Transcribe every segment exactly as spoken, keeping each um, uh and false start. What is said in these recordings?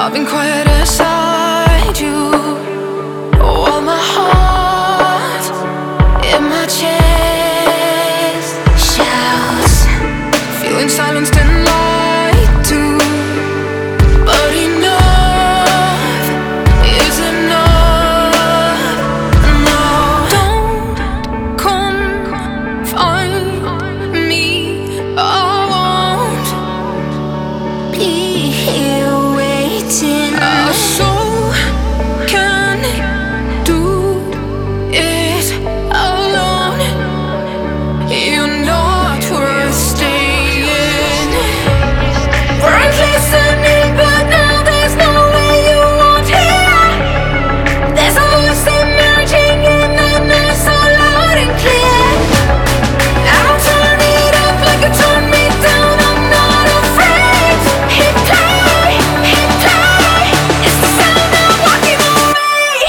I've been quiet inside you, while my heart in my chest shouts, feeling silenced and lied to. But enough is enough. No, don't come find me. I won't be here waiting. Our soul can do it alone. You're not worth staying. We're listening, but now there's no way you won't hear. There's a voice emerging in the night, so loud and clear. I'll turn it up like you turn me down. I'm not afraid. Hit play, hit play. It's the sound of walking away.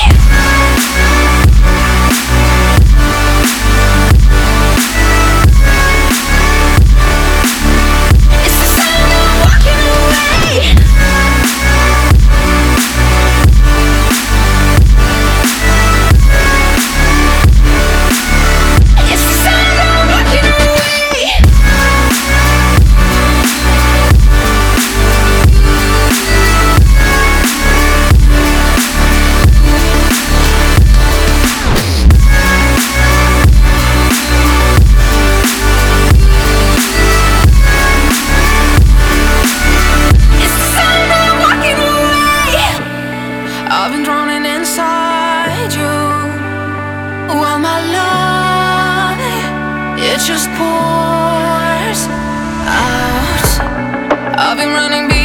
It's the sound of walking away. It's the sound of walking away. It's the sound of walking away. I've been drowning inside you, while my love, it just pours out. I've been running